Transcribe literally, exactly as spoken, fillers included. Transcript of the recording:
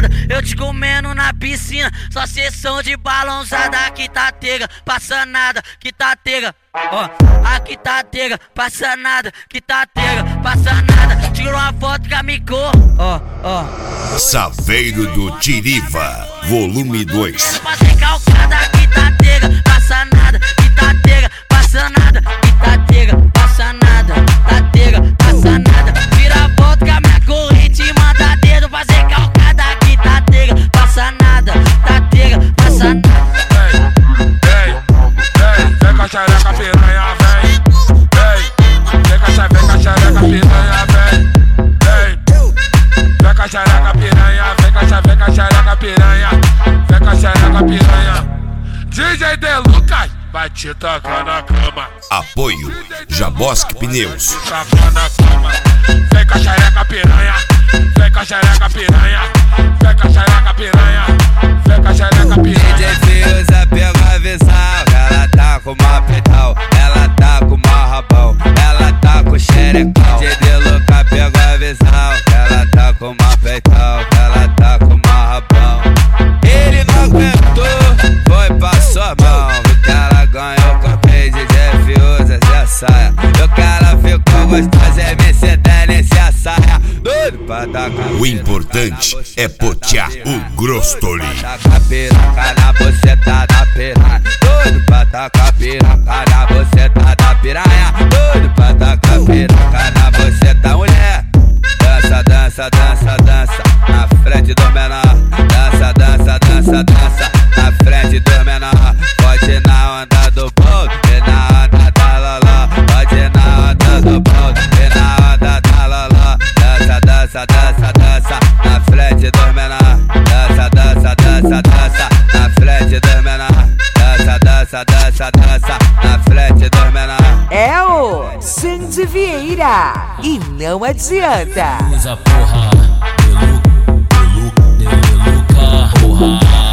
nada, eu te comendo na piscina. Só sessão de balãozada, aqui tá tega, passa nada, que tá tega. Ó, aqui tá tega, passa nada, que tá tega, passa nada. Tira uma foto com a mico, ó, ó. Saveiro do Tiriva, volume dois. Fazer calcada, aqui tá tega, passa nada, que tá tega, passa nada, que tá tega, passa nada, tá tega, passa nada. Tira a foto com a minha corrente e manda dedo. Fazer calcada, aqui tá tega, passa nada, tá tega, passa nada. Vem, vem, vem, vem com a xereca piranha, vem. Vem, vem com a xereca, vem com a xereca piranha, vem. Vem, vem com a xereca piranha, vem com a xereca, vem com a xereca piranha, vem com a xereca piranha. D J De Lucas vai te tacar na cama. Apoio Jabosk Pneus. Tacar na cama. Vem com a xereca piranha, vem com a xereca piranha, vem com a xereca piranha, vem com a xereca piranha. D J Fiuza pegou a visão, ela tá com uma petal, ela tá com uma rabão, ela tá com xerecão. D J De Lucas pegou a visão, ela tá com uma petal, ela tá com uma rabão. Ele não aguentou, foi pra sua mão, viu que ela ganhou com a D J Fiuza, Zé Saia. E o cara ficou gostoso, é me sentar nesse saia. Doido pra dar cabelo. O importante é potear o Grostoli. Taca piroca na buceta da piranha. Doido pra tacar piroca na buceta da piranha. Doido pra tacar piroca na buceta, mulher. Dança, dança, dança, dança na frente do menor. Dança, dança, dança, dança na frente do menor. Pode ir na onda do bolo e na onda da loló. Pode ir na onda do bolo e na onda da loló. Dança, dança, dança, dança na frente do menor. Dança, dança, dança, dança na frente do menor. Dança, dança, dança, dança na frente do menor. É o Xande Vieira e não adianta. Usa porra, De Luca, De Luca, De Luca, porra.